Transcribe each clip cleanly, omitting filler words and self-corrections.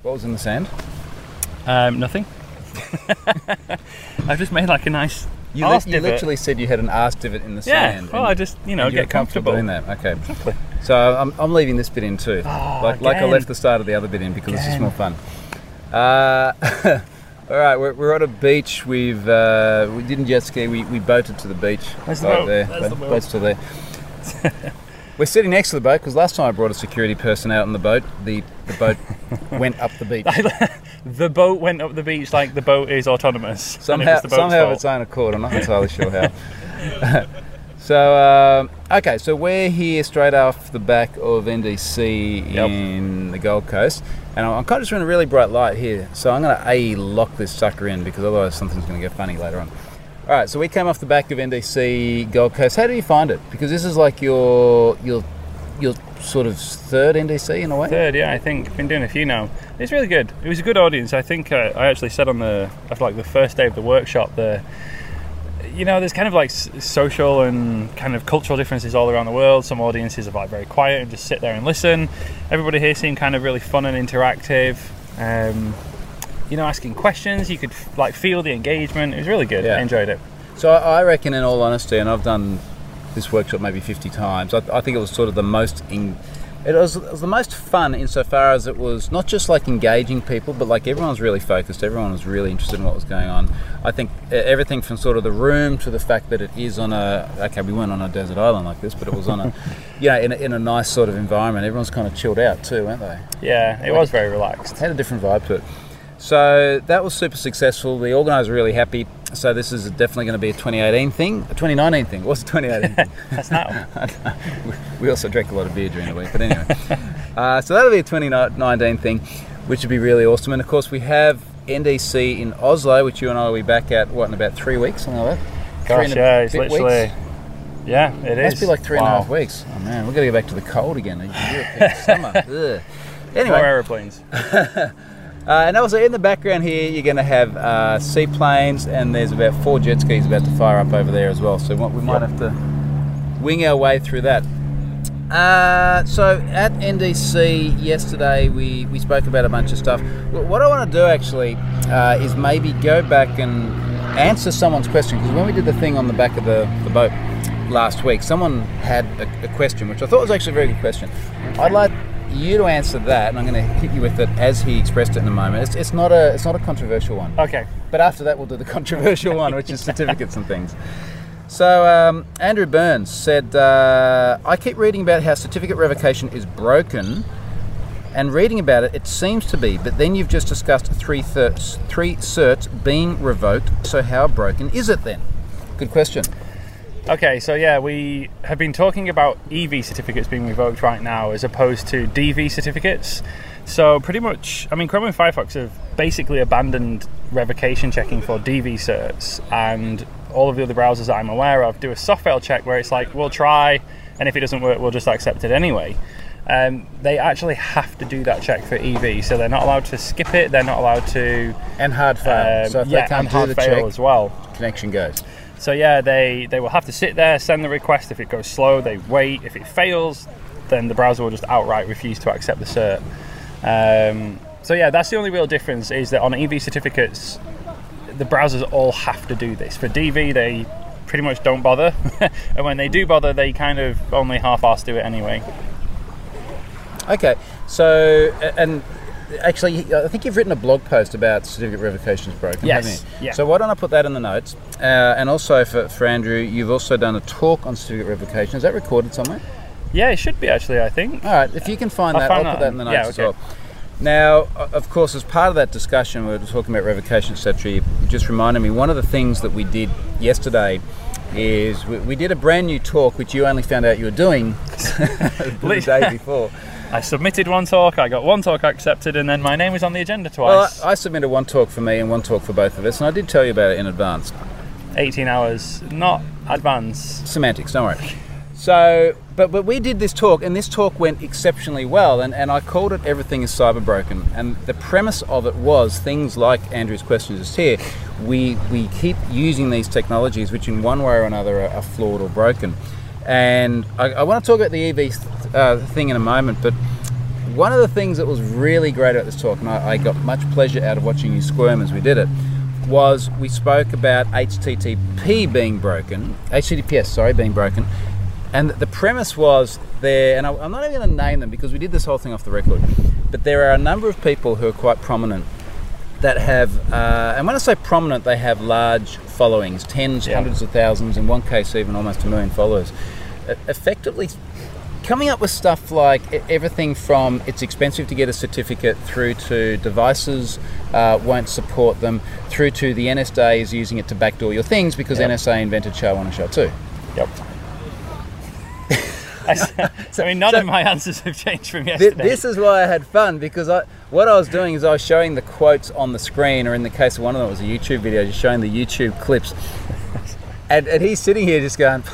What was in the sand? Nothing. I've just made like a nice You arse divot. literally said you had an arse divot in the Yeah, sand. well, I just, get comfortable doing that. Okay. Exactly. So I'm leaving this bit in too. Like I again. left the start of the other bit in because it's just more fun. All right, we're at a beach. We didn't jet ski. We boated to the beach. There's the boat. There. There's the boat. Boat's still there. We're sitting next to the boat because last time I brought a security person out on the boat, the boat went up the beach. The boat went up the beach like the boat is autonomous. Somehow of its own accord. I'm not entirely sure how. So, okay, so we're here straight off the back of NDC in the Gold Coast, and I'm kind of just in a really bright light here, so I'm going to lock this sucker in because otherwise something's going to get funny later on. All right, so we came off the back of NDC Gold Coast. How do you find it? Because this is like your sort of third NDC in a way? Third, yeah, I think. I've been doing a few now. It's really good. It was a good audience. I think I actually said after like the first day of the workshop, there's kind of like social and kind of cultural differences all around the world. Some audiences are like very quiet and just sit there and listen. Everybody here seemed kind of really fun and interactive. Asking questions, you could like feel the engagement. It was really good. Yeah. I enjoyed it. So I reckon, in all honesty, and I've done this workshop maybe 50 times, I think it was sort of the most it was the most fun insofar as it was not just like engaging people, but like everyone was really focused, everyone was really interested in what was going on. I think everything from sort of the room to the fact that it is on we weren't on a desert island like this, but it was on in a nice sort of environment. Everyone's kind of chilled out too, weren't they? Yeah, it was very relaxed. It had a different vibe to it. So that was super successful. The organisers were really happy. So this is definitely going to be a 2018 thing, a 2019 thing. What's a 2018 thing? That's now. We also drank a lot of beer during the week, but anyway. So that'll be a 2019 thing, which would be really awesome. And of course, we have NDC in Oslo, which you and I will be back at, in about 3 weeks, something like that? Gosh, yeah, it's literally... Weeks? Yeah, it is. Must be like 3.5 weeks. Oh man, we've got to go back to the cold again. European summer. Ugh. Anyway. 4 aeroplanes. And also in the background here, you're going to have seaplanes, and there's about 4 jet skis about to fire up over there as well. So we might have to wing our way through that. So at NDC yesterday, we spoke about a bunch of stuff. What I want to do actually is maybe go back and answer someone's question, because when we did the thing on the back of the boat last week, someone had a question, which I thought was actually a very good question. I'd like you to answer that, and I'm going to hit you with it as he expressed it in a moment. It's not a controversial one. Okay. But after that, we'll do the controversial one, which is certificates and things. So Andrew Burns said, I keep reading about how certificate revocation is broken, and reading about it, it seems to be, but then you've just discussed three certs being revoked, so how broken is it then? Good question. Okay, so yeah, we have been talking about EV certificates being revoked right now as opposed to DV certificates. So pretty much, Chrome and Firefox have basically abandoned revocation checking for DV certs, and all of the other browsers that I'm aware of do a soft fail check where it's like, we'll try, and if it doesn't work, we'll just accept it anyway. They actually have to do that check for EV, so they're not allowed to skip it, they're not allowed to... And hard fail. So if they can't do the check, as well, connection goes. So yeah, they will have to sit there, send the request. If it goes slow, they wait. If it fails, then the browser will just outright refuse to accept the cert. So yeah, that's the only real difference, is that on EV certificates, the browsers all have to do this. For DV, they pretty much don't bother. And when they do bother, they kind of only half-arse do it anyway. Okay, so, and actually, I think you've written a blog post about certificate revocations broken, haven't you? Yeah. So why don't I put that in the notes? And also for Andrew, you've also done a talk on certificate revocation. Is that recorded somewhere? Yeah, it should be actually, I think. All right, if you can find that, I'll put that in the notes as well. Now, of course, as part of that discussion, we were talking about revocation, etc. You just reminded me, one of the things that we did yesterday is we did a brand new talk, which you only found out you were doing the day before. I submitted one talk, I got one talk accepted, and then my name was on the agenda twice. Well, I submitted one talk for me and one talk for both of us, and I did tell you about it in advance. 18 hours, not advance. Semantics, don't worry. So, but we did this talk, and this talk went exceptionally well, and I called it Everything is Cyber Broken. And the premise of it was things like Andrew's question is here. We keep using these technologies which in one way or another are flawed or broken. And I want to talk about the EV thing in a moment, but one of the things that was really great about this talk, and I got much pleasure out of watching you squirm as we did it, was we spoke about HTTPS being broken, and the premise was there, and I'm not even going to name them because we did this whole thing off the record, but there are a number of people who are quite prominent that have, and when I say prominent, they have large followings, tens, hundreds of thousands, in one case even almost 1 million followers, effectively coming up with stuff like everything from it's expensive to get a certificate through to devices won't support them, through to the NSA is using it to backdoor your things because NSA invented SHA-1 and SHA-2. Yep. None of my answers have changed from yesterday. This is why I had fun, because what I was doing is I was showing the quotes on the screen, or in the case of one of them, it was a YouTube video, just showing the YouTube clips. And he's sitting here just going,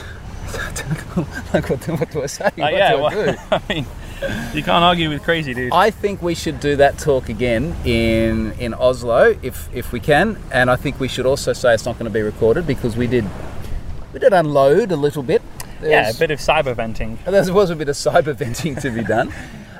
like, what do I say? What do I do? I mean, you can't argue with crazy, dude. I think we should do that talk again in Oslo, if we can. And I think we should also say it's not going to be recorded, because we did unload a little bit. A bit of cyber venting. There was a bit of cyber venting to be done.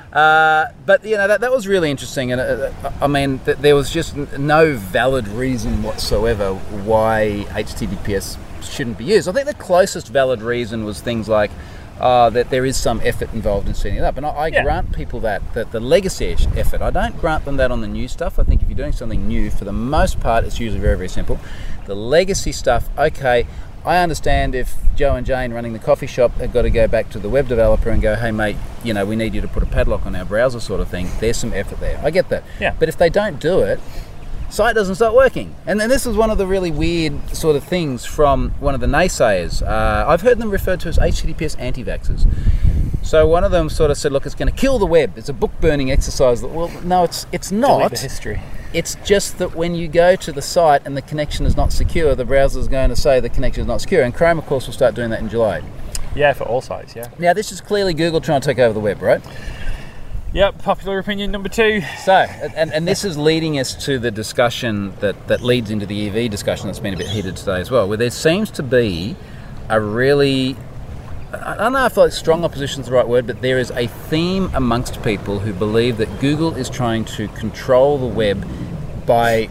But, you know, that was really interesting. And, I mean, there was just no valid reason whatsoever why HTTPS shouldn't be used. I think the closest valid reason was things like that there is some effort involved in setting it up. And I grant people that the legacy effort. I don't grant them that on the new stuff. I think if you're doing something new, for the most part, it's usually very, very simple. The legacy stuff, okay, I understand if Joe and Jane running the coffee shop have got to go back to the web developer and go, hey mate, you know, we need you to put a padlock on our browser sort of thing. There's some effort there. I get that. Yeah. But if they don't do it, site doesn't start working. And then this is one of the really weird sort of things from one of the naysayers. I've heard them referred to as HTTPS anti-vaxxers. So one of them sort of said, look, it's going to kill the web. It's a book burning exercise. Well, no, it's not. Delete the history. It's just that when you go to the site and the connection is not secure, the browser is going to say the connection is not secure. And Chrome, of course, will start doing that in July. Yeah, for all sites, yeah. Now, this is clearly Google trying to take over the web, right? Yep, popular opinion number 2. So, and this is leading us to the discussion that leads into the EV discussion that's been a bit heated today as well, where there seems to be a really, I don't know if like strong opposition is the right word, but there is a theme amongst people who believe that Google is trying to control the web by,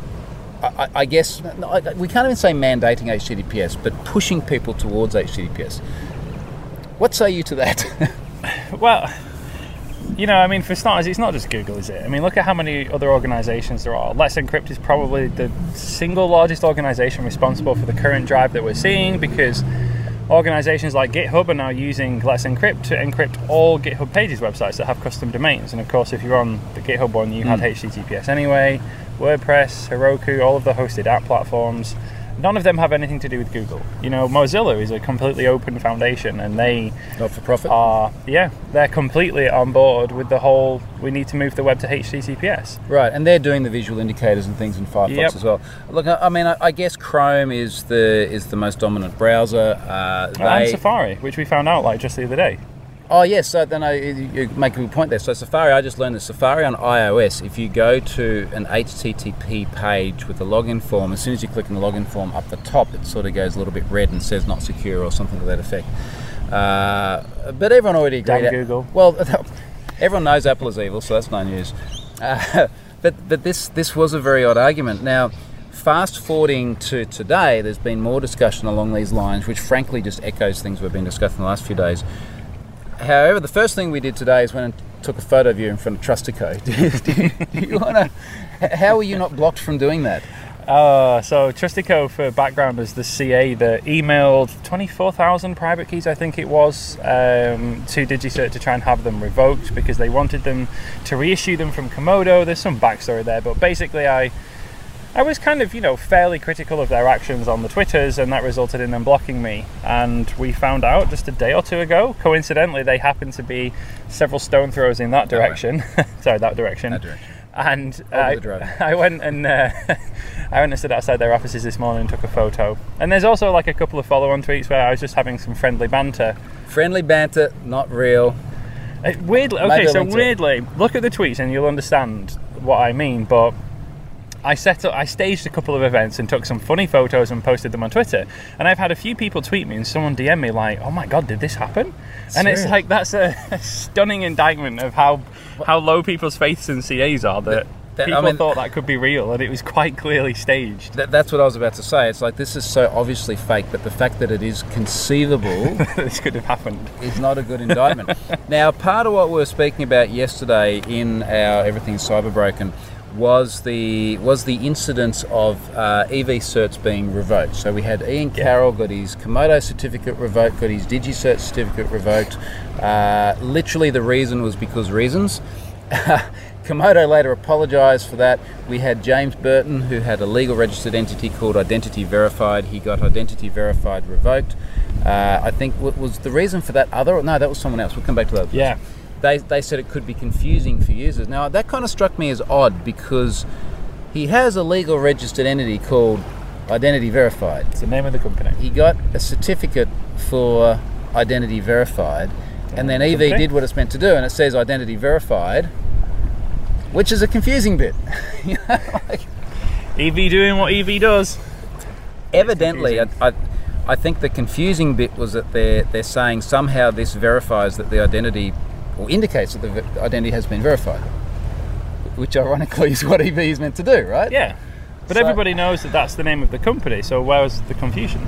I guess, we can't even say mandating HTTPS, but pushing people towards HTTPS. What say you to that? Well, you know, I mean, for starters, it's not just Google, is it? I mean, look at how many other organizations there are. Let's Encrypt is probably the single largest organization responsible for the current drive that we're seeing, because organizations like GitHub are now using Let's Encrypt to encrypt all GitHub Pages websites that have custom domains. And of course, if you're on the GitHub one, you had HTTPS anyway. WordPress, Heroku, all of the hosted app platforms, none of them have anything to do with Google. You know, Mozilla is a completely open foundation, and they not for profit. They're completely on board with the whole. We need to move the web to HTTPS. Right, and they're doing the visual indicators and things in Firefox as well. Look, I mean, I guess Chrome is the most dominant browser. And Safari, which we found out like just the other day. Oh yes, so then you make a good point there. So Safari, I just learned that Safari on iOS, if you go to an HTTP page with a login form, as soon as you click on the login form up the top, it sort of goes a little bit red and says not secure or something to that effect. But everyone already agreed. Damn Google. Well, everyone knows Apple is evil, so that's no news. But this was a very odd argument. Now, fast forwarding to today, there's been more discussion along these lines, which frankly just echoes things we've been discussing the last few days. However, the first thing we did today is went and took a photo of you in front of Trustico. Do you want to? How were you not blocked from doing that? So Trustico, for background, is the CA that emailed 24,000 private keys, I think it was, to DigiCert to try and have them revoked because they wanted them to reissue them from Komodo. There's some backstory there, but basically I was kind of, fairly critical of their actions on the Twitters, and that resulted in them blocking me. And we found out just a day or two ago, coincidentally, they happened to be several stone throws in that direction. Sorry, that direction. That direction. And I went and stood outside their offices this morning and took a photo. And there's also like a couple of follow-on tweets where I was just having some friendly banter. Friendly banter, not real. Weirdly, look at the tweets and you'll understand what I mean, but I staged a couple of events and took some funny photos and posted them on Twitter. And I've had a few people tweet me and someone DM me like, "Oh my God, did this happen?" And it's like, that's a stunning indictment of how low people's faiths in CAs are, that people thought that could be real, and it was quite clearly staged. That's what I was about to say. It's like, this is so obviously fake, but the fact that it is conceivable this could have happened is not a good indictment. Now, part of what we were speaking about yesterday in our Everything's Cyber Broken was the incidence of EV certs being revoked. So we had Ian Carroll got his Komodo certificate revoked, got his DigiCert certificate revoked. Literally the reason was because reasons. Komodo later apologised for that. We had James Burton, who had a legal registered entity called Identity Verified. He got Identity Verified revoked. I think what was the reason for that other... No, that was someone else. We'll come back to that. Yeah. They said it could be confusing for users. Now, that kind of struck me as odd because he has a legal registered entity called Identity Verified. It's the name of the company. He got a certificate for Identity Verified, and then EV did what it's meant to do, and it says Identity Verified, which is a confusing bit. You know, like, EV doing what EV does. Evidently, I think the confusing bit was that they're saying somehow this verifies that the identity, or indicates that the identity has been verified, which ironically is what EV is meant to do, right? Yeah, but everybody knows that that's the name of the company, so where was the confusion?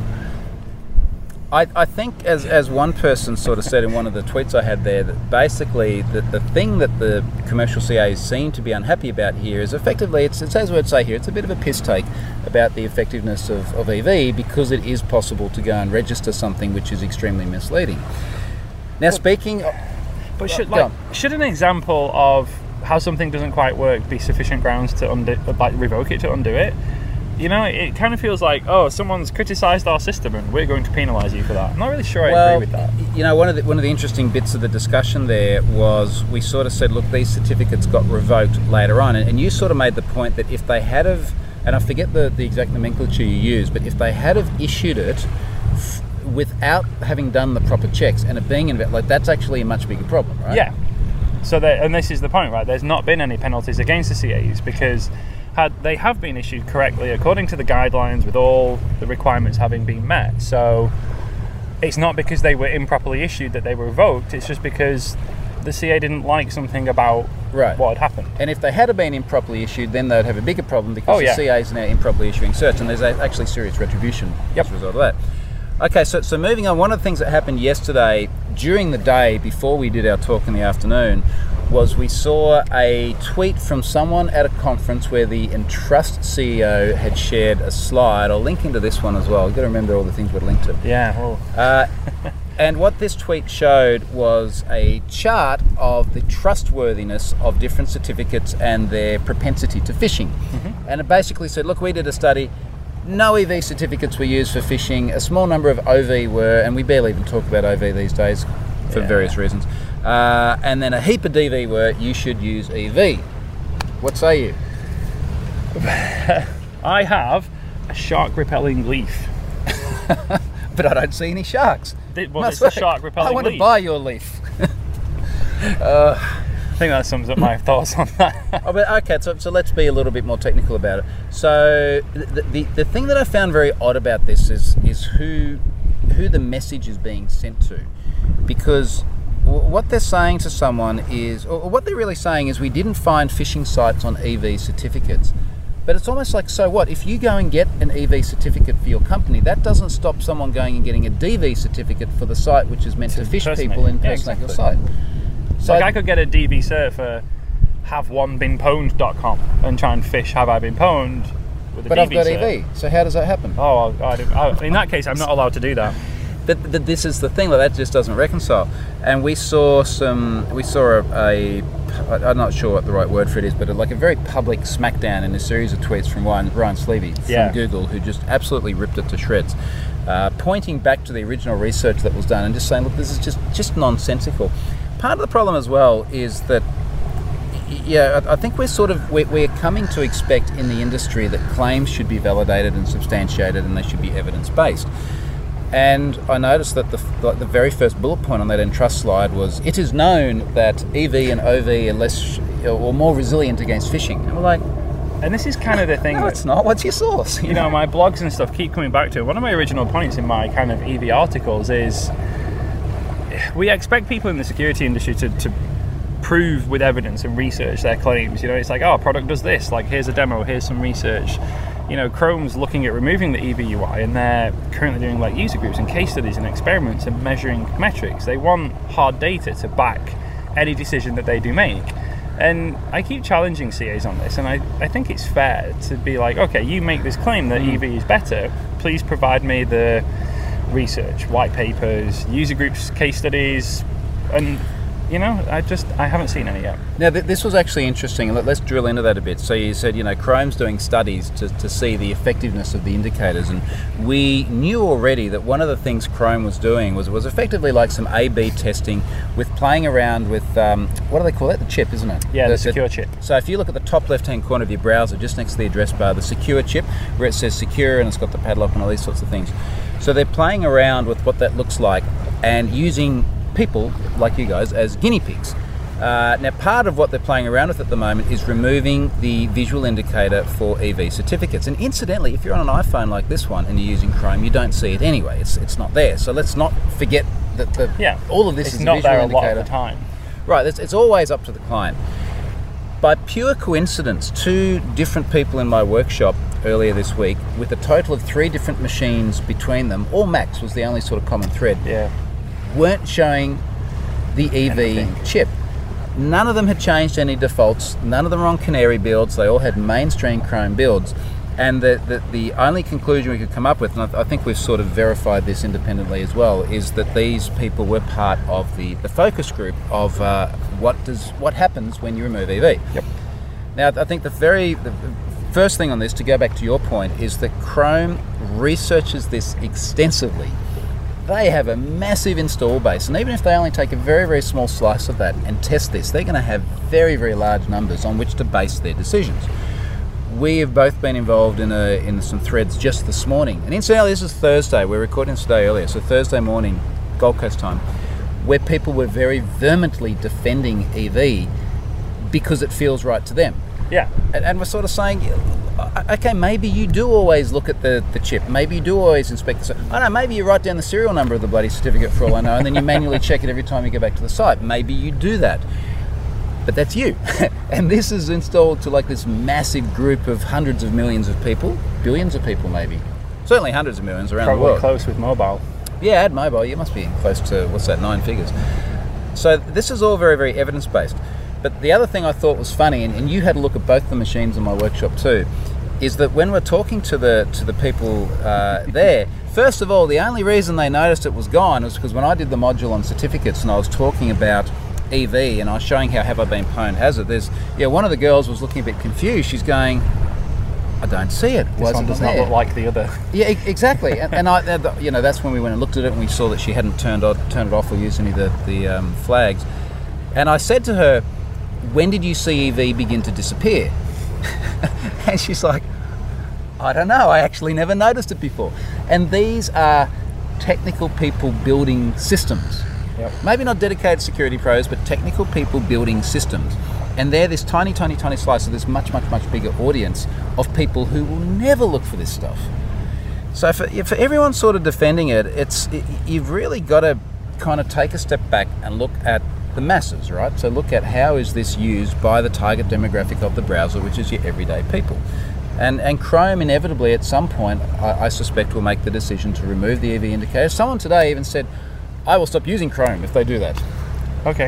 I think, as one person sort of said in one of the tweets I had there, that basically the thing that the commercial CAs seem to be unhappy about here is effectively, it's as we would say here, it's a bit of a piss take about the effectiveness of EV, because it is possible to go and register something which is extremely misleading. Now, But should an example of how something doesn't quite work be sufficient grounds to revoke it, to undo it? You know, it kind of feels like, oh, someone's criticised our system and we're going to penalise you for that. I'm not really sure I agree with that. You know, one of the interesting bits of the discussion there was we sort of said, look, these certificates got revoked later on, and you sort of made the point that if they had have, and I forget the exact nomenclature you used, but if they had have issued it without having done the proper checks and it being like, that's actually a much bigger problem, right? Yeah. So and this is the point, right? There's not been any penalties against the CAs because they have been issued correctly according to the guidelines, with all the requirements having been met. So it's not because they were improperly issued that they were revoked, it's just because the CA didn't like something about what had happened. And if they had been improperly issued, then they'd have a bigger problem because the CAs are now improperly issuing certs, and there's actually serious retribution as a result of that. Okay, so moving on, one of the things that happened yesterday during the day before we did our talk in the afternoon was we saw a tweet from someone at a conference where the Entrust CEO had shared a slide. I'll link into this one as well. You've got to remember all the things we're linked to. Yeah. Well. And what this tweet showed was a chart of the trustworthiness of different certificates and their propensity to phishing. Mm-hmm. And it basically said, look, we did a study. No EV certificates were used for phishing. A small number of OV were, and we barely even talk about OV these days for various reasons. And then a heap of DV were, you should use EV. What say you? I have a shark repelling leaf. But I don't see any sharks. It's a shark repelling leaf. I want to buy your leaf. I think that sums up my thoughts on that. Okay, so let's be a little bit more technical about it. So the thing that I found very odd about this is who the message is being sent to, because what they're saying to someone is, or what they're really saying is, we didn't find phishing sites on EV certificates. But it's almost like, so what? If you go and get an EV certificate for your company, that doesn't stop someone going and getting a DV certificate for the site which is meant to fish people and impersonate your site. So I could get a DV cert for haveonebeenpwned.com and try and fish have I been pwned with a DV cert. But I've got EV, so how does that happen? Oh, in that case, I'm not allowed to do that. This is the thing, that just doesn't reconcile. And we saw a I'm not sure what the right word for it is, but like a very public smackdown in a series of tweets from Ryan Slevey from Google, who just absolutely ripped it to shreds, pointing back to the original research that was done and just saying, look, this is just nonsensical. Part of the problem as well is that, I think we're coming to expect in the industry that claims should be validated and substantiated, and they should be evidence-based. And I noticed that the very first bullet point on that Entrust slide was, it is known that EV and OV are less or more resilient against phishing. And we're like, And this is kind of the thing. No, it's not. What's your source? You know, my blogs and stuff keep coming back to it. One of my original points in my kind of EV articles is we expect people in the security industry to prove with evidence and research their claims. You know, it's like, oh, a product does this. Like, here's a demo, here's some research. You know, Chrome's looking at removing the EV UI, and they're currently doing like user groups and case studies and experiments and measuring metrics. They want hard data to back any decision that they do make. And I keep challenging CAs on this, and I think it's fair to be like, okay, you make this claim that EV is better, please provide me the research, white papers, user groups, case studies, and you know, I haven't seen any yet. Now, this was actually interesting. Let's drill into that a bit. So you said, you know, Chrome's doing studies to see the effectiveness of the indicators, and we knew already that one of the things Chrome was doing was effectively like some A/B testing with playing around with, what do they call that? The chip, isn't it? Yeah, the secure chip. So if you look at the top left-hand corner of your browser, just next to the address bar, the secure chip, where it says secure and it's got the padlock and all these sorts of things. So they're playing around with what that looks like and using people like you guys as guinea pigs. Now, part of what they're playing around with at the moment is removing the visual indicator for EV certificates. And incidentally, if you're on an iPhone like this one and you're using Chrome, you don't see it anyway. It's not there. So let's not forget that all of this is a visual indicator. It's not there a lot of the time. Right, it's always up to the client. By pure coincidence, 2 different people in my workshop earlier this week, with a total of 3 different machines between them, all Macs was the only sort of common thread, weren't showing the EV chip. None of them had changed any defaults. None of them were on Canary builds. They all had mainstream Chrome builds. And the only conclusion we could come up with, and I think we've sort of verified this independently as well, is that these people were part of the focus group of what happens when you remove EV. Yep. Now, I think the first thing on this, to go back to your point, is that Chrome researches this extensively. They have a massive install base, and even if they only take a very, very small slice of that and test this, they're going to have very, very large numbers on which to base their decisions. We have both been involved in some threads just this morning, and incidentally, this is Thursday. We're recording this today earlier, so Thursday morning, Gold Coast time, where people were very vehemently defending EV because it feels right to them. Yeah. And we're sort of saying, okay, maybe you do always look at the chip. Maybe you do always inspect the... I don't know, maybe you write down the serial number of the bloody certificate for all I know, and then you manually check it every time you go back to the site. Maybe you do that. But that's you. And this is installed to like this massive group of hundreds of millions of people, billions of people maybe. Certainly hundreds of millions around the world. Probably close with mobile. Yeah, add mobile, you must be close to, 9 figures. So this is all very, very evidence-based. But the other thing I thought was funny, and you had a look at both the machines in my workshop too, is that when we're talking to the people there, first of all, the only reason they noticed it was gone was because when I did the module on certificates and I was talking about EV and I was showing how have I been pwned hazard, one of the girls was looking a bit confused. She's going, I don't see it. This one does not look like the other. Yeah, exactly. and that's when we went and looked at it and we saw that she hadn't turned it off or used any of the flags. And I said to her, when did you see EV begin to disappear? And she's like, I don't know, I actually never noticed it before. And these are technical people building systems. Yep. Maybe not dedicated security pros, but technical people building systems. And they're this tiny, tiny, tiny slice of this much, much, much bigger audience of people who will never look for this stuff. So for everyone sort of defending it, you've really got to kind of take a step back and look at the masses, right? So look at how is this used by the target demographic of the browser, which is your everyday people. And Chrome inevitably at some point, I suspect, will make the decision to remove the EV indicator. Someone today even said, I will stop using Chrome if they do that. Okay.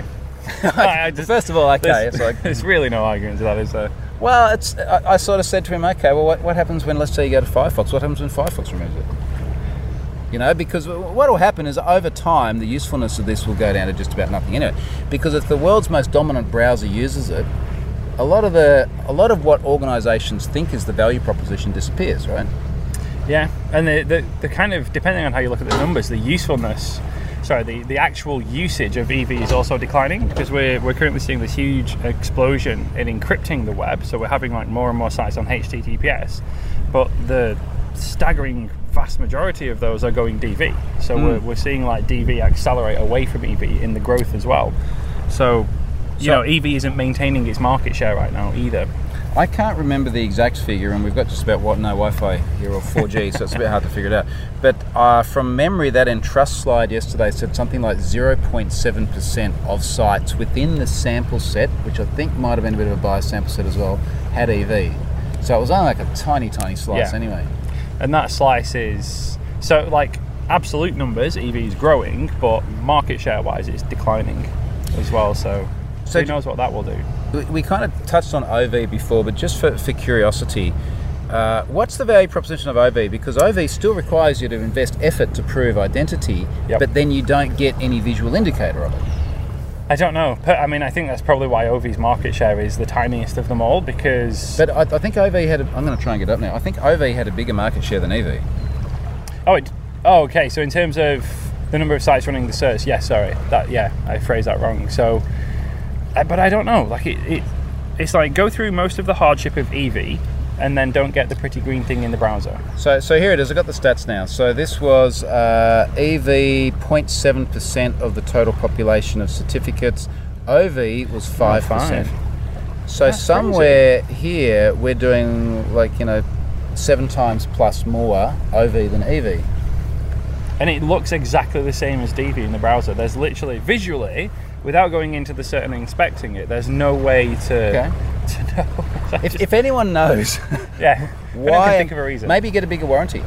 First of all, okay, it's like... There's really no argument to that, is there? Well, I sort of said to him, okay, well, what happens when, let's say you go to Firefox, what happens when Firefox removes it? You know, because what will happen is over time, the usefulness of this will go down to just about nothing anyway. Because if the world's most dominant browser uses it, a lot of what organisations think is the value proposition disappears, right? Yeah, and the kind of, depending on how you look at the numbers, the usefulness, the actual usage of EV is also declining, because we're currently seeing this huge explosion in encrypting the web. So we're having like more and more sites on HTTPS, but the staggering vast majority of those are going DV. So we're seeing like DV accelerate away from EV in the growth as well. So you know, EV isn't maintaining its market share right now either. I can't remember the exact figure, and we've got just about no Wi-Fi here or 4G, so it's a bit hard to figure it out. But from memory, that Entrust slide yesterday said something like 0.7% of sites within the sample set, which I think might have been a bit of a biased sample set as well, had EV. So it was only like a tiny slice anyway. And that slice is, so like absolute numbers, EV is growing, but market share wise it's declining as well, so who knows what that will do. We kind of touched on OV before, but just for curiosity, what's the value proposition of OV? Because OV still requires you to invest effort to prove identity, but then you don't get any visual indicator of it. I don't know. I mean, I think that's probably why OV's market share is the tiniest of them all, because... But I think OV had... I'm going to try and get up now. I think OV had a bigger market share than EV. Oh, okay. So in terms of the number of sites running the certs, I phrased that wrong. So... But I don't know. Like it's like go through most of the hardship of EV, and then don't get the pretty green thing in the browser. So here it is. I've got the stats now. So this was EV 0.7% of the total population of certificates. OV was 5%. So that's somewhere crazy. Here we're doing 7 times plus more OV than EV. And it looks exactly the same as DV in the browser. There's literally visually, without going into the cert and inspecting it, there's no way to know. If anyone knows, why? Can think of a reason. Maybe get a bigger warranty.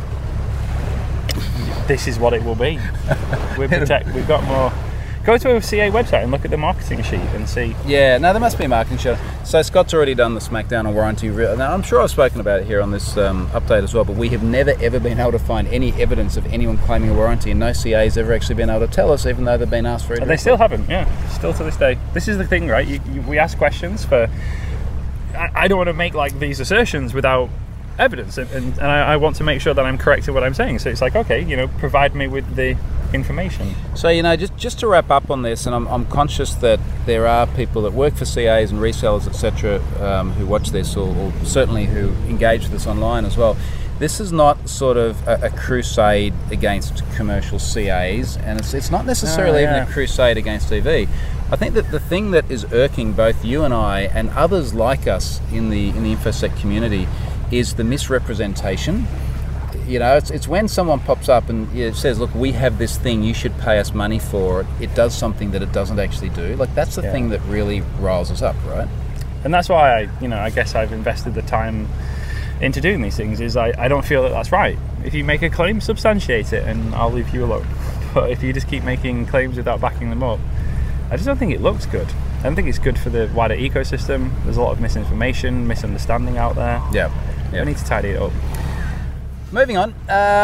This is what it will be. We've got more. Go to a CA website and look at the marketing sheet and see. Yeah, no, there must be a marketing sheet. So Scott's already done the Smackdown on warranty. Now, I'm sure I've spoken about it here on this update as well, but we have never ever been able to find any evidence of anyone claiming a warranty, and no CA's ever actually been able to tell us, even though they've been asked for it. They still haven't, still to this day. This is the thing, right? We ask questions for... I don't want to make these assertions without evidence, and I want to make sure that I'm correct in what I'm saying. So it's like, okay, provide me with the information. So just to wrap up on this, and I'm conscious that there are people that work for CAs and resellers, etc., who watch this, or certainly who engage with this online as well. This is not sort of a crusade against commercial CAs, and it's not necessarily even a crusade against EV. I think that the thing that is irking both you and I and others like us in the InfoSec community is the misrepresentation. It's when someone pops up and says, look, we have this thing, you should pay us money for it. It does something that it doesn't actually do. That's the thing that really riles us up, right? And that's why I guess I've invested the time into doing these things, is I don't feel that that's right. If you make a claim, substantiate it and I'll leave you alone. But if you just keep making claims without backing them up, I just don't think it looks good. I don't think it's good for the wider ecosystem. There's a lot of misinformation, misunderstanding out there. Yeah. We need to tidy it up. Moving on,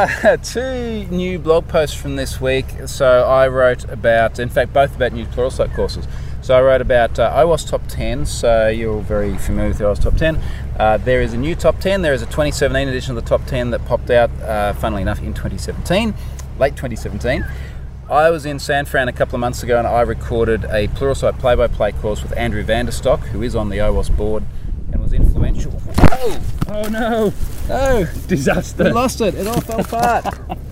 2 new blog posts from this week. So I wrote about, in fact, both about new Pluralsight courses. So I wrote about OWASP Top 10, so you're very familiar with the OWASP Top 10. There is a new Top 10. There is a 2017 edition of the Top 10 that popped out, funnily enough, in 2017, late 2017. I was in San Fran a couple of months ago and I recorded a Pluralsight play-by-play course with Andrew Vanderstock, who is on the OWASP board and was influential. Whoa! Oh no! No! Disaster! We lost it. It all fell apart.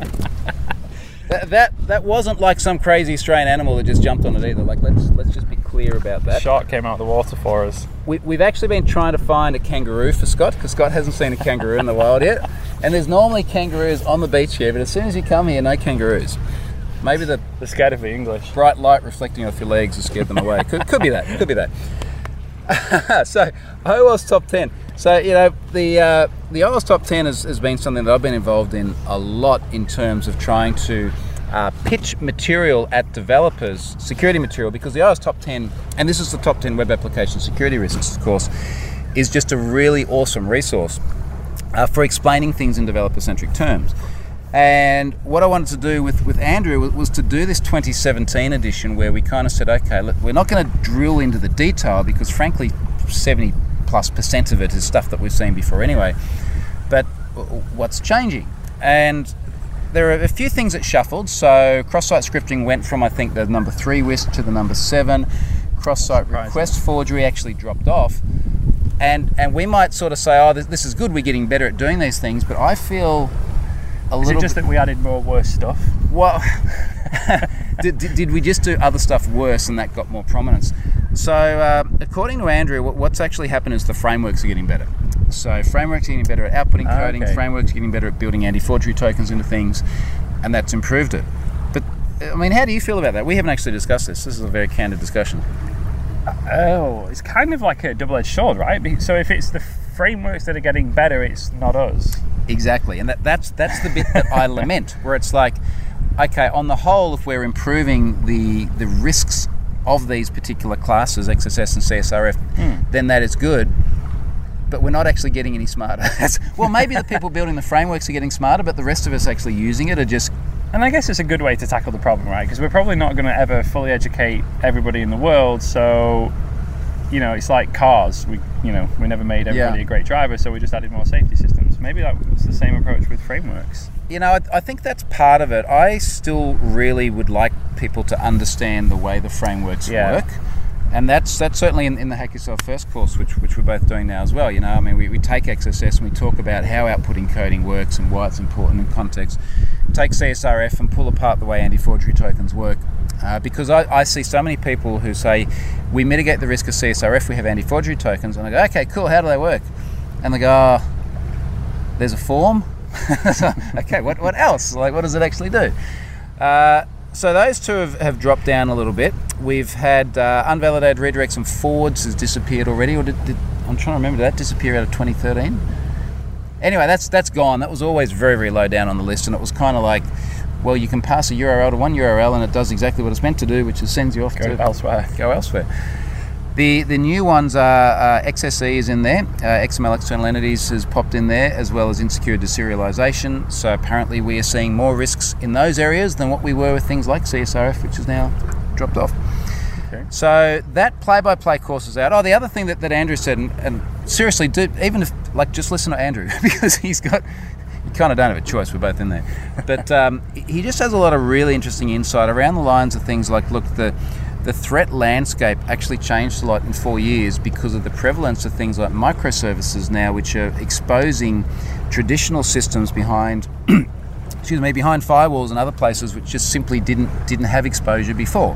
That wasn't like some crazy Australian animal that just jumped on it either. Let's just be clear about that. Shark came out of the water for us. We've actually been trying to find a kangaroo for Scott, because Scott hasn't seen a kangaroo in the wild yet. And there's normally kangaroos on the beach here, but as soon as you come here, no kangaroos. Maybe they're scared of the English. Bright light reflecting off your legs has scared them away. Could be that. Could be that. So, OWASP Top 10. So, the OWASP Top 10 has been something that I've been involved in a lot in terms of trying to pitch material at developers, security material, because the OWASP Top 10, and this is the Top 10 Web Application Security Risks, of course, is just a really awesome resource for explaining things in developer-centric terms. And what I wanted to do with Andrew was to do this 2017 edition where we kind of said, okay, look, we're not going to drill into the detail because frankly 70+% of it is stuff that we've seen before anyway. But what's changing? And there are a few things that shuffled. So cross-site scripting went from, I think, the number 3 WISP to the number 7. Cross-site request forgery actually dropped off. And we might sort of say, oh, this is good, we're getting better at doing these things, but I feel... Is it just that we added more worse stuff? Well, did we just do other stuff worse and that got more prominence? So according to Andrew, what's actually happened is the frameworks are getting better. So frameworks are getting better at outputting coding, frameworks are getting better at building anti-forgery tokens into things, and that's improved it. But I mean, how do you feel about that? We haven't actually discussed this. This is a very candid discussion. Oh, it's kind of like a double-edged sword, right? So if it's the frameworks that are getting better, it's not us. Exactly, and that's the bit that I lament, where it's like, okay, on the whole, if we're improving the risks of these particular classes, XSS and CSRF, then that is good, but we're not actually getting any smarter. Well, maybe the people building the frameworks are getting smarter, but the rest of us actually using it are just... And I guess it's a good way to tackle the problem, right? Because we're probably not going to ever fully educate everybody in the world, so, you know, it's like cars. We never made everybody a great driver, so we just added more safety systems. Maybe that was the same approach with frameworks. You know, I think that's part of it. I still really would like people to understand the way the frameworks work. And that's certainly in the Hack Yourself First course, which we're both doing now as well. You know, I mean, we take XSS and we talk about how outputting coding works and why it's important in context. Take CSRF and pull apart the way anti-forgery tokens work. Because I see so many people who say, we mitigate the risk of CSRF, we have anti-forgery tokens. And I go, okay, cool, how do they work? And they go, oh, there's a form? Okay, what else? Like, what does it actually do? So those two have dropped down a little bit. We've had unvalidated redirects and forwards has disappeared already, or did I'm trying to remember, did that disappear out of 2013? Anyway, that's gone. That was always very, very low down on the list, and it was kind of like, well, you can pass a URL to one URL and it does exactly what it's meant to do, which is sends you off to go elsewhere. The new ones are XSE is in there, XML external entities has popped in there, as well as insecure deserialization. So apparently we are seeing more risks in those areas than what we were with things like CSRF, which is now dropped off. Okay. So that play-by-play course is out. Oh, the other thing that Andrew said, and seriously, even if, like, just listen to Andrew, because you kind of don't have a choice, we're both in there. But he just has a lot of really interesting insight around the lines of things like, look, the threat landscape actually changed a lot in 4 years because of the prevalence of things like microservices now, which are exposing traditional systems behind behind firewalls and other places which just simply didn't have exposure before.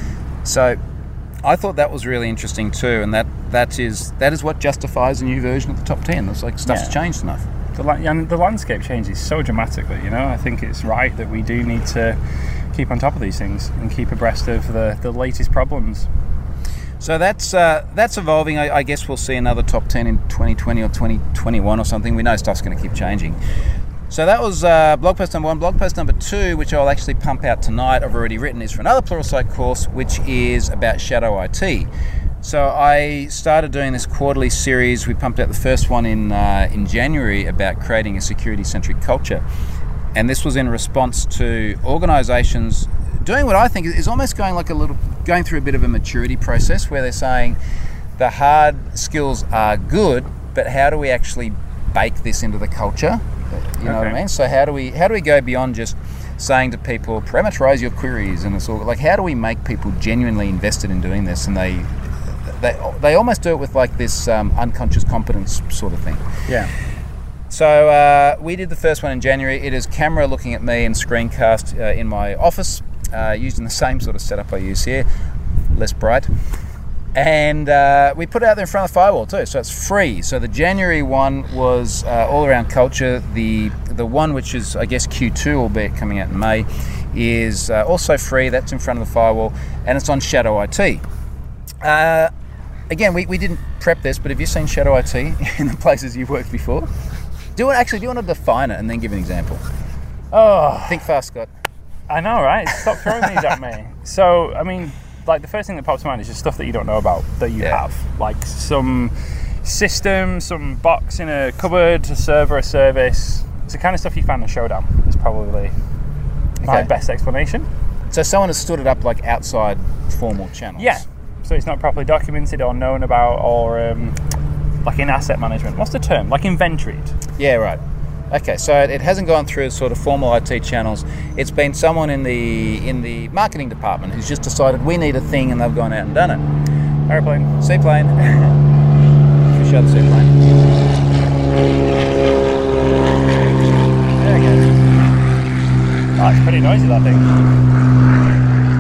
So I thought that was really interesting too, and that is what justifies a new version of the top 10. It's like stuff's changed enough. The landscape changes so dramatically, you know. I think it's right that we do need to keep on top of these things and keep abreast of the latest problems. So that's evolving. I guess we'll see another top 10 in 2020 or 2021 or something. We know stuff's going to keep changing. So that was blog post number 1. Blog post number 2, which I'll actually pump out tonight, I've already written, is for another Pluralsight course, which is about Shadow IT. So I started doing this quarterly series. We pumped out the first one in January about creating a security-centric culture. And this was in response to organisations doing what I think is almost going through a bit of a maturity process, where they're saying the hard skills are good, but how do we actually bake this into the culture? You know what I mean? So how do we go beyond just saying to people, parameterize your queries, and it's all like, how do we make people genuinely invested in doing this? And they almost do it with like this unconscious competence sort of thing. Yeah. So we did the first one in January. It is camera looking at me and screencast in my office, using the same sort of setup I use here, less bright. And we put it out there in front of the firewall too, so it's free. So the January one was all around culture. The one which is, I guess, Q2, albeit coming out in May, is also free. That's in front of the firewall, and it's on Shadow IT. Again, we didn't prep this, but have you seen Shadow IT in the places you've worked before? Do you want to define it and then give an example? Oh, think fast, Scott. I know, right? Stop throwing these at me. So, I mean, like, the first thing that pops to mind is just stuff that you don't know about, that you have. Like some system, some box in a cupboard, a server, a service. It's the kind of stuff you find in Showdown is probably my best explanation. So someone has stood it up like outside formal channels? Yeah. So it's not properly documented or known about, or like in asset management. What's the term? Like inventoried? Yeah, right. Okay, so it hasn't gone through sort of formal IT channels. It's been someone in the marketing department who's just decided we need a thing, and they've gone out and done it. Airplane. Seaplane. Should we show the seaplane? There we go. Oh, it's pretty noisy, that thing.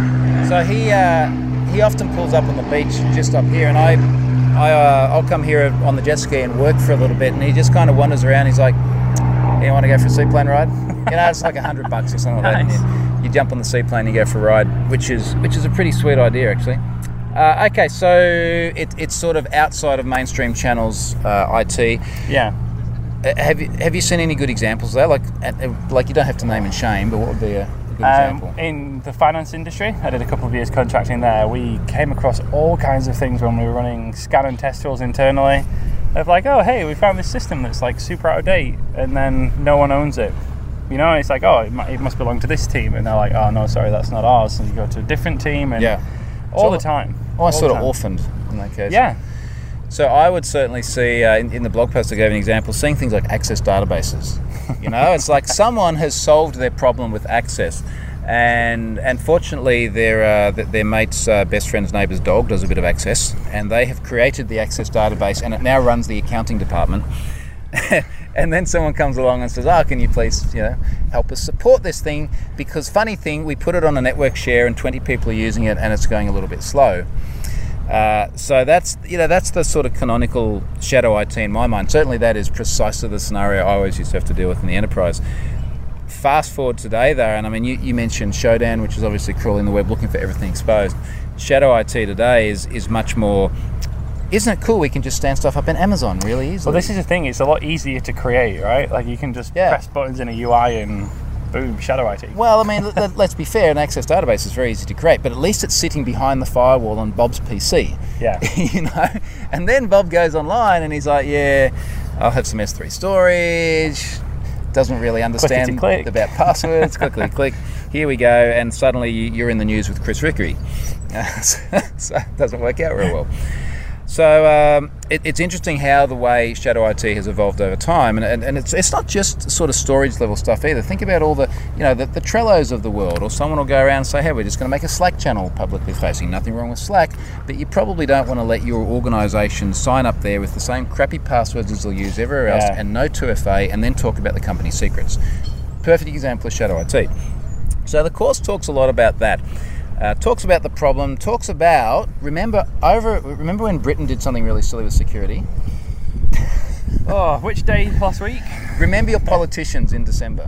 So he often pulls up on the beach just up here, and I'll come here on the jet ski and work for a little bit, and he just kind of wanders around. He's like, "You want to go for a seaplane ride?" It's like $100 or something like that. Nice. And you jump on the seaplane, you go for a ride, which is a pretty sweet idea, actually. Okay, so it's sort of outside of mainstream channels, IT. Yeah. Have you seen any good examples of that? Like you don't have to name and shame, but what would be a good example? In the finance industry, I did a couple of years contracting there. We came across all kinds of things when we were running scan and test tools internally. Of like, oh, hey, we found this system that's like super out of date, and then no one owns it. It's like, oh, it must belong to this team, and they're like, oh no, sorry, that's not ours. And you go to a different team, and all the time. I sort of orphaned in that case. Yeah. So I would certainly see, in the blog post I gave an example, seeing things like Access databases. It's like someone has solved their problem with Access. And fortunately, their mate's best friend's neighbour's dog does a bit of Access, and they have created the Access database, and it now runs the accounting department. And then someone comes along and says, "Oh, can you please, help us support this thing? Because funny thing, we put it on a network share, and 20 people are using it, and it's going a little bit slow." So that's the sort of canonical shadow IT in my mind. Certainly, that is precisely the scenario I always used to have to deal with in the enterprise. Fast forward today, though, and I mean, you mentioned Shodan, which is obviously crawling the web looking for everything exposed. Shadow IT today is much more. Isn't it cool? We can just stand stuff up in Amazon really easily. Well, this is the thing. It's a lot easier to create, right? Like you can just press buttons in a UI and boom, Shadow IT. Well, I mean, let's be fair. An Access database is very easy to create, but at least it's sitting behind the firewall on Bob's PC. Yeah. And then Bob goes online and he's like, "Yeah, I'll have some S3 storage." Doesn't really understand about passwords. Clickety click. Here we go, and suddenly you're in the news with Chris Rickery. So it doesn't work out real well. So it's interesting how the way Shadow IT has evolved over time, and it's not just sort of storage level stuff either. Think about all the the Trellos of the world, or someone will go around and say, "Hey, we're just going to make a Slack channel publicly facing." Nothing wrong with Slack, but you probably don't want to let your organisation sign up there with the same crappy passwords as they'll use everywhere else, and no 2FA, and then talk about the company secrets. Perfect example of Shadow IT. So the course talks a lot about that. Talks about the problem, talks about, remember when Britain did something really silly with security? Oh, which day last week? Remember your politicians in December?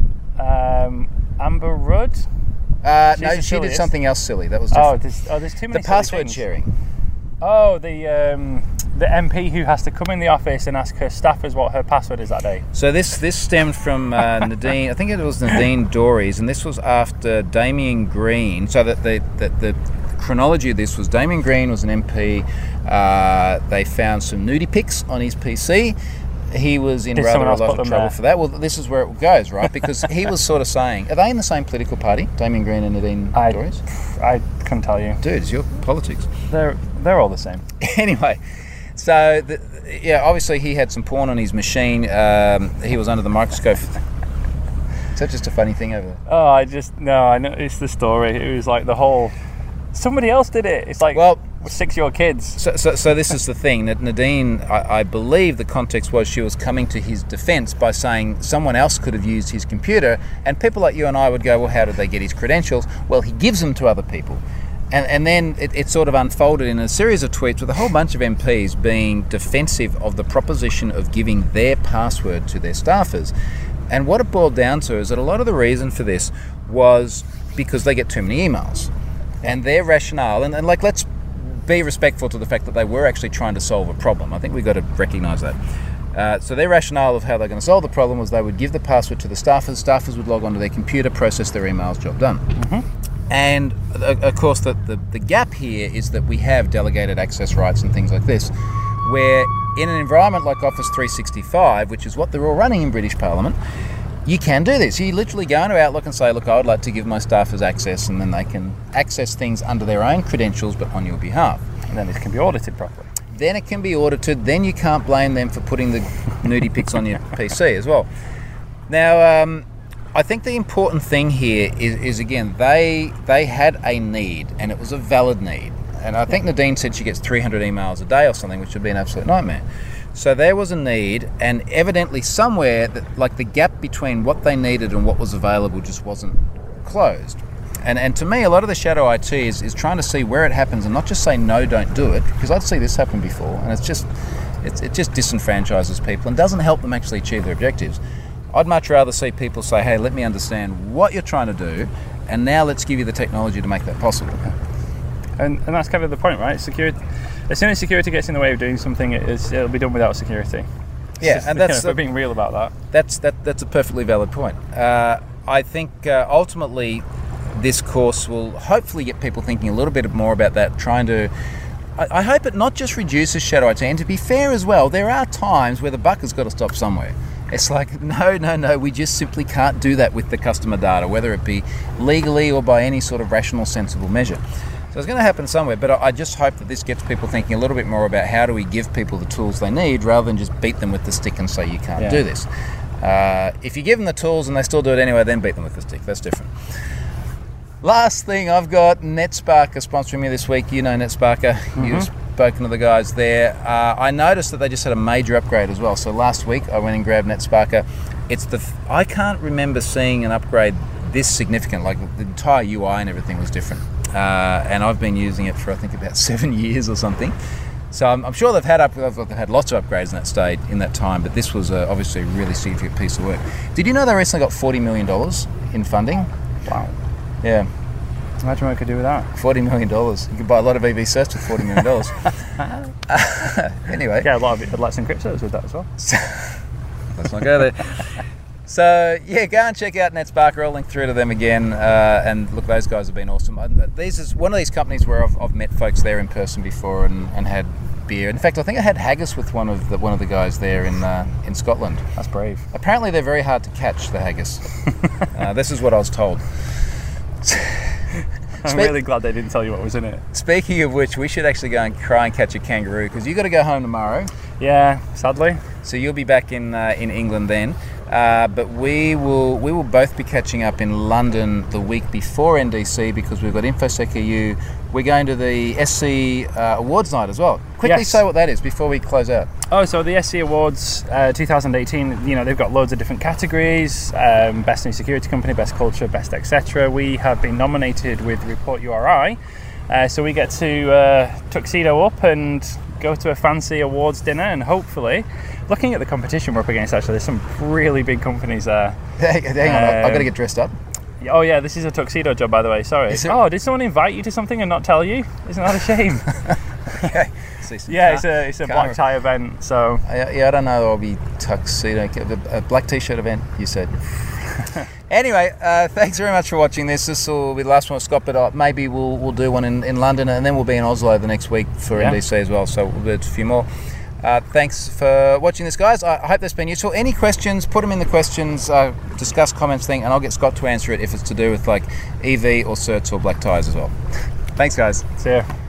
Amber Rudd? No, she did something else silly. That was different. There's too many The password things. sharing. Oh, the MP who has to come in the office and ask her staffers what her password is that day. So this stemmed from Nadine. I think it was Nadine Dorries, and this was after Damien Green. So that the chronology of this was Damien Green was an MP. They found some nudie pics on his PC. He was in rather a lot of trouble for that. Well, this is where it goes, right? Because he was sort of saying, are they in the same political party, Damien Green and Nadine Dorries? I couldn't tell you. Dude, it's your politics. They're all the same. Anyway, so obviously he had some porn on his machine. He was under the microscope. Is that just a funny thing over there? Oh, I know it's the story. It was like the whole. Somebody else did it. It's like 6-year-old kids. So this is the thing that Nadine, I believe the context was she was coming to his defense by saying someone else could have used his computer, and people like you and I would go, well, how did they get his credentials? Well, he gives them to other people. And then it sort of unfolded in a series of tweets with a whole bunch of MPs being defensive of the proposition of giving their password to their staffers. And what it boiled down to is that a lot of the reason for this was because they get too many emails. And their rationale, and let's be respectful to the fact that they were actually trying to solve a problem. I think we've got to recognise that. So their rationale of how they're going to solve the problem was they would give the password to the staffers would log onto their computer, process their emails, job done. Mm-hmm. And of course the gap here is that we have delegated access rights and things like this, where in an environment like Office 365, which is what they're all running in British Parliament, you can do this. You literally go into Outlook and say, look, I would like to give my staffers access, and then they can access things under their own credentials but on your behalf. And then it can be audited properly. Then it can be audited. Then you can't blame them for putting the nudie pics on your PC as well. Now, I think the important thing here is again, they had a need, and it was a valid need. And I think Nadine said she gets 300 emails a day or something, which would be an absolute nightmare. So there was a need, and evidently somewhere, the gap between what they needed and what was available just wasn't closed. And to me, a lot of the shadow IT is trying to see where it happens and not just say no, don't do it, because I'd see this happen before, and it just disenfranchises people and doesn't help them actually achieve their objectives. I'd much rather see people say, hey, let me understand what you're trying to do, and now let's give you the technology to make that possible. And that's kind of the point, right? Security. As soon as security gets in the way of doing something, it'll be done without security. Yeah, and that's we're being real about that. That's a perfectly valid point. I think ultimately this course will hopefully get people thinking a little bit more about that, trying to. I hope it not just reduces shadow IT, and to be fair as well, there are times where the buck has got to stop somewhere. It's like, no, we just simply can't do that with the customer data, whether it be legally or by any sort of rational, sensible measure. So it's going to happen somewhere, but I just hope that this gets people thinking a little bit more about how do we give people the tools they need rather than just beat them with the stick and say you can't do this. If you give them the tools and they still do it anyway, then beat them with the stick. That's different. Last thing, I've got NetSparker sponsoring me this week. You know NetSparker. You've spoken to the guys there. I noticed that they just had a major upgrade as well. So last week I went and grabbed NetSparker. I can't remember seeing an upgrade this significant. Like the entire UI and everything was different. And I've been using it for I think about 7 years or something. So I'm sure they've had lots of upgrades in that time, but this was obviously a really significant piece of work. Did you know they recently got $40 million in funding? Wow. Yeah. Imagine what I could do with that. $40 million. You could buy a lot of EV certs with $40 million. Anyway. Yeah, lots of cryptos with that as well. Let's not go there. So, yeah, go and check out NetSparker. I'll link through to them again. And look, those guys have been awesome. This is one of these companies where I've met folks there in person before and had beer. In fact, I think I had haggis with one of the guys there in Scotland. That's brave. Apparently, they're very hard to catch, the haggis. This is what I was told. I'm really glad they didn't tell you what was in it. Speaking of which, we should actually go and try and catch a kangaroo, because you got to go home tomorrow. Yeah, sadly. So you'll be back in England then. But we will both be catching up in London the week before NDC, because we've got InfoSec EU. We're going to the SC Awards night as well. Quickly say what that is before we close out. Oh, so the SC Awards 2018, they've got loads of different categories. Best new security company, best culture, best etc. We have been nominated with Report URI. So we get to tuxedo up and go to a fancy awards dinner, and hopefully, looking at the competition we're up against, actually, there's some really big companies there. Hang on, I've got to get dressed up. Oh yeah, this is a tuxedo job, by the way, sorry. Oh, did someone invite you to something and not tell you? Isn't that a shame? Okay. Yeah, it's a black tie event, so... Yeah, I don't know, I'll be tuxedo, a black t-shirt event, you said. Anyway, thanks very much for watching this. This will be the last one with Scott, but maybe we'll do one in London, and then we'll be in Oslo the next week for NDC as well, so we'll do a few more. Thanks for watching this, guys. I hope that's been useful. Any questions, put them in the questions, discuss comments thing, and I'll get Scott to answer it if it's to do with like EV or certs or black ties as well. Thanks, guys. See ya.